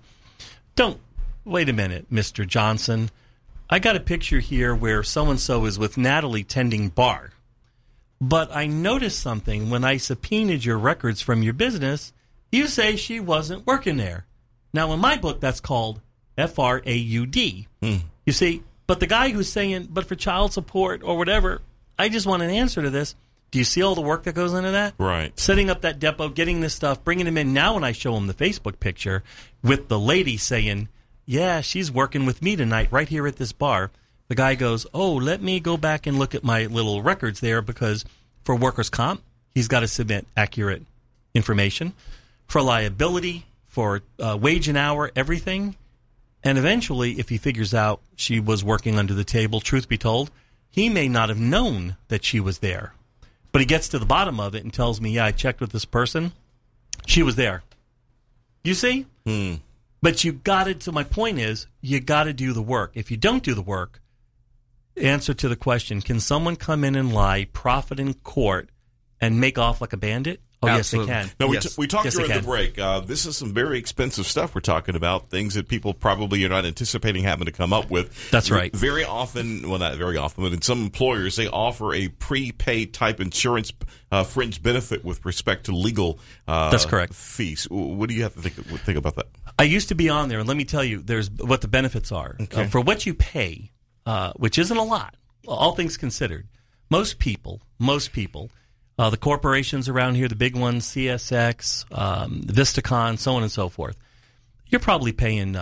wait a minute, Mr. Johnson. I got a picture here where so-and-so is with Natalie tending bar. But I noticed something when I subpoenaed your records from your business. You say she wasn't working there. Now, in my book, that's called FRAUD. You see, but the guy who's saying, but for child support or whatever, I just want an answer to this. Do you see all the work that goes into that? Right. Setting up that depot, getting this stuff, bringing him in. Now when I show him the Facebook picture with the lady saying, yeah, she's working with me tonight right here at this bar, the guy goes, oh, let me go back and look at my little records there because for workers' comp, he's got to submit accurate information. For liability, for wage and hour, everything. And eventually, if he figures out she was working under the table, truth be told, he may not have known that she was there. But he gets to the bottom of it and tells me, yeah, I checked with this person. She was there. You see? But you got to, so my point is, you got to do the work. If you don't do the work, answer to the question, can someone come in and lie, profit in court, and make off like a bandit? Oh, Absolutely. Yes, they can. No, Yes. we talked Yes, during they the can. break. This is some very expensive stuff we're talking about, things that people probably are not anticipating having to come up with. That's right. Very often, well, not very often, but in some employers, they offer a prepaid type insurance fringe benefit with respect to legal That's correct. fees. What do you have to think about that? I used to be on there, and let me tell you, there's what the benefits are. Okay. For what you pay, which isn't a lot, all things considered, most people, the corporations around here, the big ones, CSX, Vistacon, so on and so forth, you're probably paying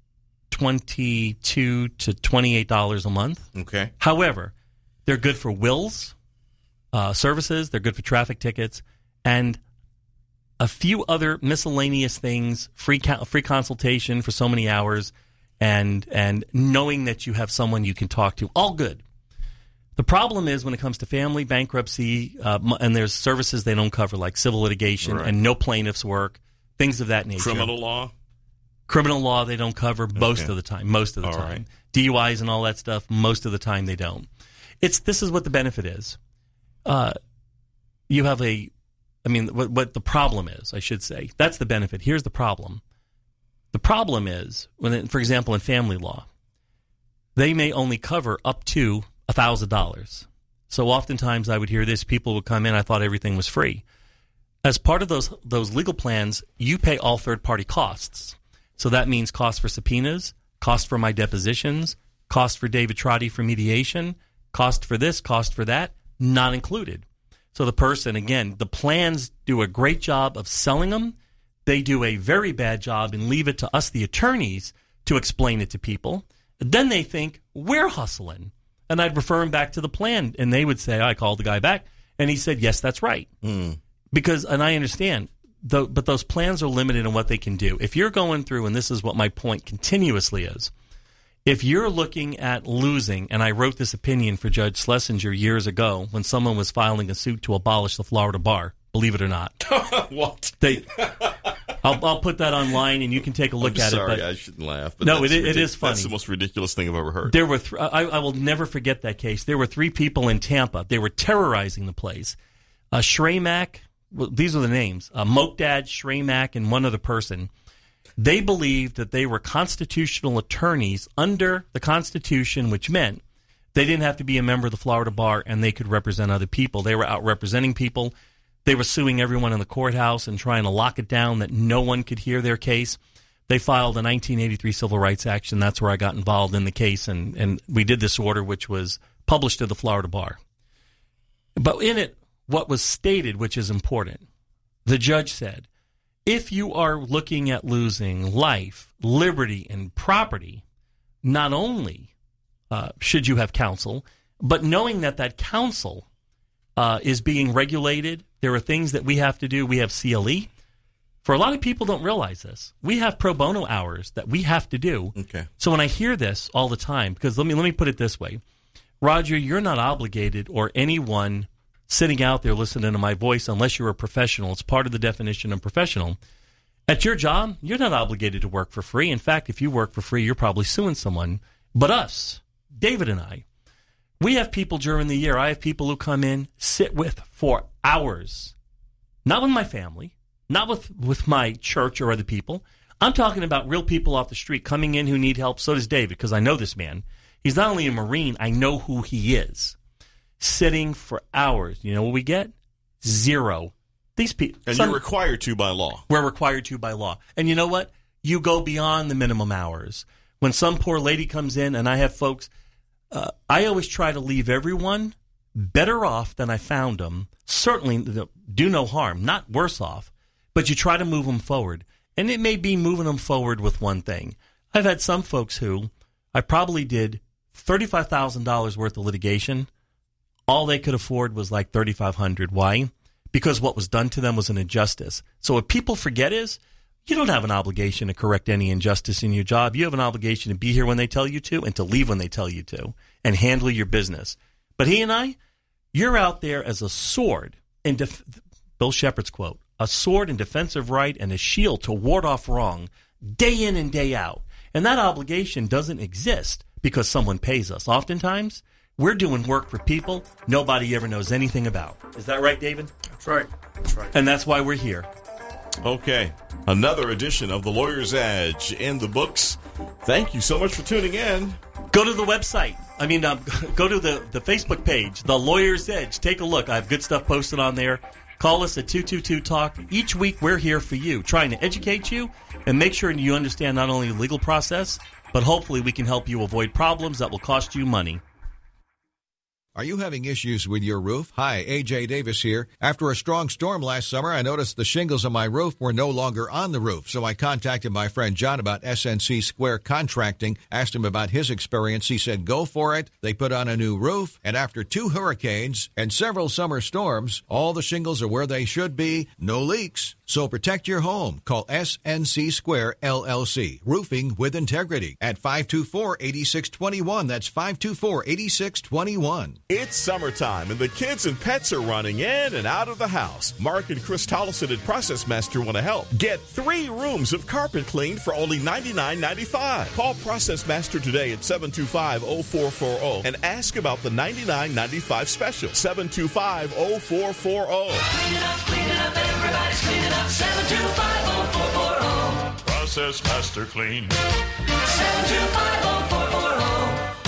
$22 to $28 a month. Okay. However, they're good for wills, services, they're good for traffic tickets, and a few other miscellaneous things, free consultation for so many hours, and knowing that you have someone you can talk to, all good. The problem is when it comes to family, bankruptcy, and there's services they don't cover, like civil litigation and no plaintiffs work, things of that nature. Criminal law? Criminal law they don't cover most of the time. Most of the time. Right. DUIs and all that stuff, most of the time they don't. This is what the benefit is. You have a I mean, what the problem is, I should say. That's the benefit. Here's the problem. The problem is, for example, in family law, they may only cover up to $1,000. So oftentimes I would hear this, people would come in, I thought everything was free. As part of those legal plans, you pay all third-party costs. So that means cost for subpoenas, cost for my depositions, cost for David Trotty for mediation, cost for this, cost for that, not included. So the person, again, the plans do a great job of selling them. They do a very bad job and leave it to us, the attorneys, to explain it to people. Then they think we're hustling. And I'd refer them back to the plan. And they would say, I called the guy back. And he said, yes, that's right. Because, and I understand, but those plans are limited in what they can do. If you're going through, and this is what my point continuously is, if you're looking at losing, and I wrote this opinion for Judge Schlesinger years ago when someone was filing a suit to abolish the Florida bar, believe it or not. What? I'll put that online, and you can take a look at it. Sorry, I shouldn't laugh. But no, it is funny. That's the most ridiculous thing I've ever heard. There were I will never forget that case. There were 3 people in Tampa. They were terrorizing the place. Shraymack, well, these are the names. Mokdad, Shraymack, and one other person. They believed that they were constitutional attorneys under the Constitution, which meant they didn't have to be a member of the Florida Bar and they could represent other people. They were out representing people. They were suing everyone in the courthouse and trying to lock it down that no one could hear their case. They filed a 1983 civil rights action. That's where I got involved in the case, and we did this order, which was published to the Florida Bar. But in it, what was stated, which is important, the judge said, if you are looking at losing life, liberty, and property, not only should you have counsel, but knowing that counsel is being regulated, there are things that we have to do. We have CLE. For a lot of people don't realize this. We have pro bono hours that we have to do. Okay. So when I hear this all the time, because let me put it this way. Roger, you're not obligated, or anyone sitting out there listening to my voice, unless you're a professional. It's part of the definition of professional. At your job, you're not obligated to work for free. In fact, if you work for free, you're probably suing someone. But us, David and I, we have people during the year. I have people who come in, sit with for hours. Not with my family, not with my church or other people. I'm talking about real people off the street coming in who need help. So does David, because I know this man. He's not only a Marine, I know who he is. Sitting for hours. You know what we get? 0. These people. And you're required to by law. We're required to by law. And you know what? You go beyond the minimum hours. When some poor lady comes in, and I have folks, I always try to leave everyone better off than I found them. Certainly do no harm, not worse off, but you try to move them forward. And it may be moving them forward with one thing. I've had some folks who I probably did $35,000 worth of litigation. All they could afford was like $3,500. Why? Because what was done to them was an injustice. So what people forget is you don't have an obligation to correct any injustice in your job. You have an obligation to be here when they tell you to and to leave when they tell you to and handle your business. But he and I, you're out there as a sword, in Bill Shepard's quote, a sword in defensive right and a shield to ward off wrong day in and day out. And that obligation doesn't exist because someone pays us. Oftentimes, we're doing work for people nobody ever knows anything about. Is that right, David? That's right. That's right. And that's why we're here. Okay. Another edition of The Lawyer's Edge in the books. Thank you so much for tuning in. Go to the website. Go to the Facebook page, The Lawyer's Edge. Take a look. I have good stuff posted on there. Call us at 222-TALK. Each week, we're here for you, trying to educate you and make sure you understand not only the legal process, but hopefully we can help you avoid problems that will cost you money. Are you having issues with your roof? Hi, A.J. Davis here. After a strong storm last summer, I noticed the shingles on my roof were no longer on the roof. So I contacted my friend John about SNC Square Contracting, asked him about his experience. He said, go for it. They put on a new roof, and after 2 hurricanes and several summer storms, all the shingles are where they should be, no leaks. So protect your home. Call SNC Square LLC, roofing with integrity, at 524-8621. That's 524-8621. It's summertime, and the kids and pets are running in and out of the house. Mark and Chris Tollison at Process Master want to help. Get 3 rooms of carpet cleaned for only $99.95. Call Process Master today at 725-0440 and ask about the $99.95 special. 725-0440. Max Clean It Up, 725-0440. Process Master Clean. 725-0440.